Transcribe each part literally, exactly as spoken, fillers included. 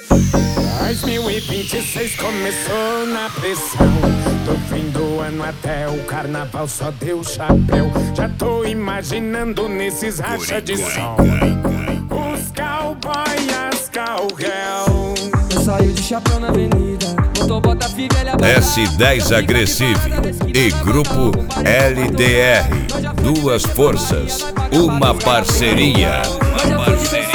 dois mil e vinte e seis começou na pressão. Do fim do ano até o carnaval só deu chapéu. Já tô imaginando nesses racha de som os cowboy e as cowgirl. Eu saio de chapéu na avenida, botou bota fivelha. S dez Agressive e Grupo L D R. Duas forças, uma parceria. Uma parceria.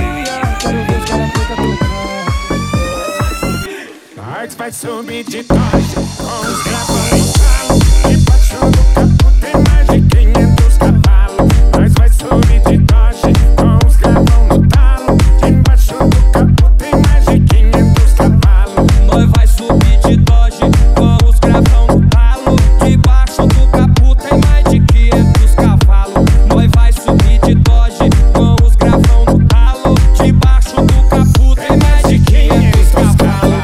Nós vai subir de Dodge com os gravões no talo. Debaixo do capô tem mais de quinhentos cavalos. Nós vai subir de Dodge com os gravões no talo. Debaixo do capô tem mais de quinhentos cavalos. Nós vai subir de Dodge com os gravões no talo. Debaixo do capô tem mais de quinhentos cavalos. Nós vai subir de Dodge com os gravões no talo. Debaixo do capô tem mais de quinhentos cavalos.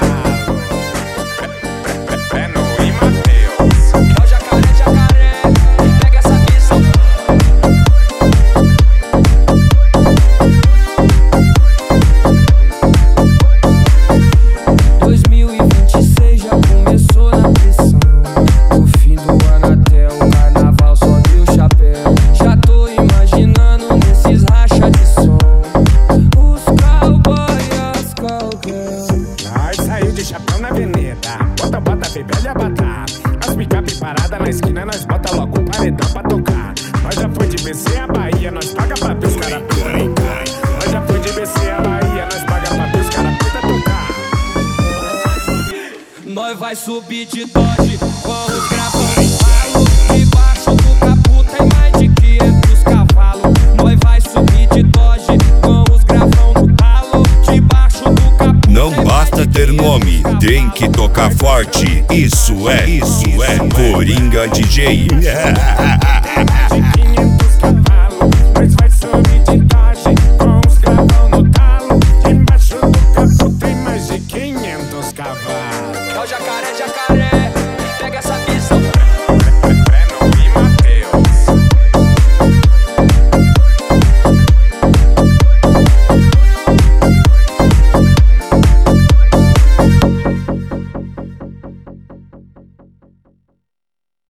Chapéu na avenida, bota, bota, velha batata. As picape parada na esquina, nós bota logo o paredão pra tocar. Nós já foi de B C a Bahia, nós paga pra ver os cara puta tocar. Nós já foi de B C a Bahia, nós paga pra ver os cara puta tocar. Nós vai subir de Dodge com os gravões no talo. Debaixo do capô tem mais de quinhentos cavalos. Nós vai subir de Dodge com os gravões no talo. Debaixo do capô. Não basta ter nome, tem que tocar forte. Isso é, isso é Coringa D J.